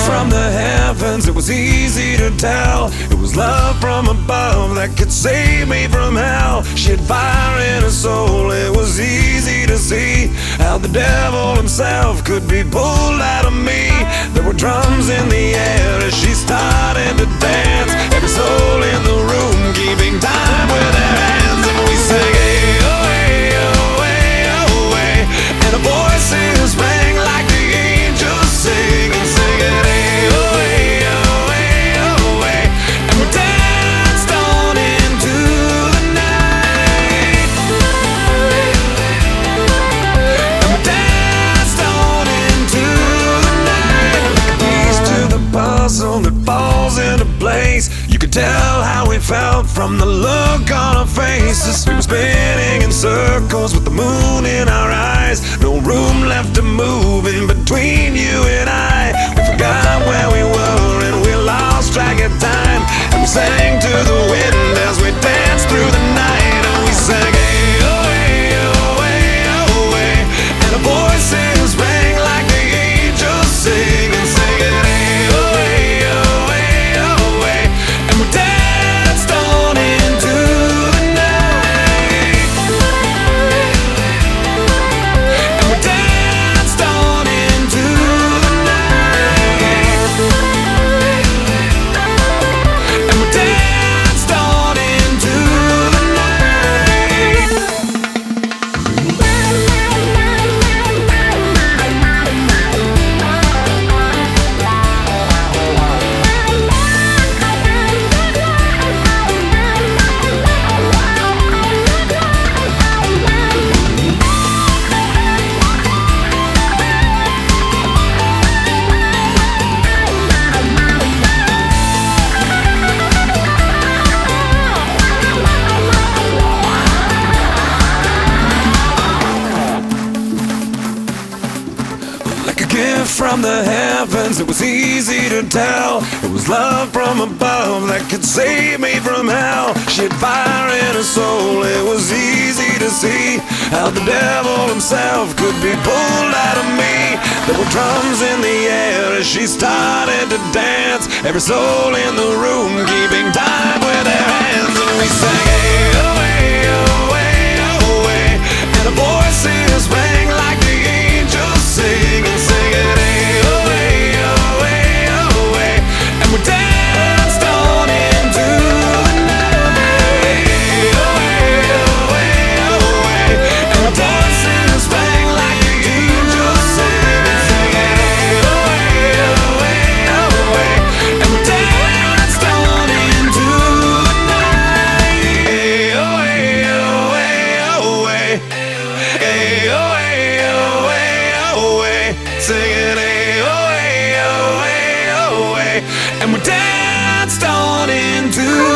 from the heavens, it was easy to tell. It was love from above that could save me from hell. She had fire in her soul, it was easy to see how the devil himself could be pulled out of me. There were drums in the air as she started to dance. Every soul in the room keeping time with their hands. And we sang, hey, oh, hey, oh, hey, oh, hey. And our voices rang like the angels sing and sing it, hey, oh, hey, oh, hey, oh, hey. And we danced on into the night. And we danced on into the night. Like a piece to the puzzle that falls into place. You could tell how we felt from the look on our faces. We were spinning in circles with the moon in our eyes. No room left to move in between you and I. We forgot where we were and we lost track of time. And we sang to the wind as we danced through the night. And we sang, hey, oh, hey, oh, hey, oh, hey. And our voices rang like the angels sing and sing it, hey, oh, hey, oh, hey, oh, hey. And we danced on into the night. And we danced on into the night. And we danced on into the night. Like a gift from the heavens, it was easy to tell. It was love from above that could save me from hell. She had fire in her soul, it was easy to see how the devil himself could be pulled out of me. There were drums in the air as she started to dance. Every soul in the room keeping time with their hands. And we sang, hey, oh, hey, oh, hey, oh, hey. And our voices rang like the angels sing and sing it, hey, oh, hey, oh, hey, oh, hey. And we danced on into the night, hey, oh, hey, oh, hey, oh, hey. And our voices rang like the angels sing and sing it, hey, oh, hey, oh, hey, oh, hey. And we danced on into the night, hey, oh, hey, oh, hey, oh, hey. Hey, oh, hey, oh, hey, oh, hey. Singing, hey, oh, hey, oh, hey, oh, hey. And we danced on into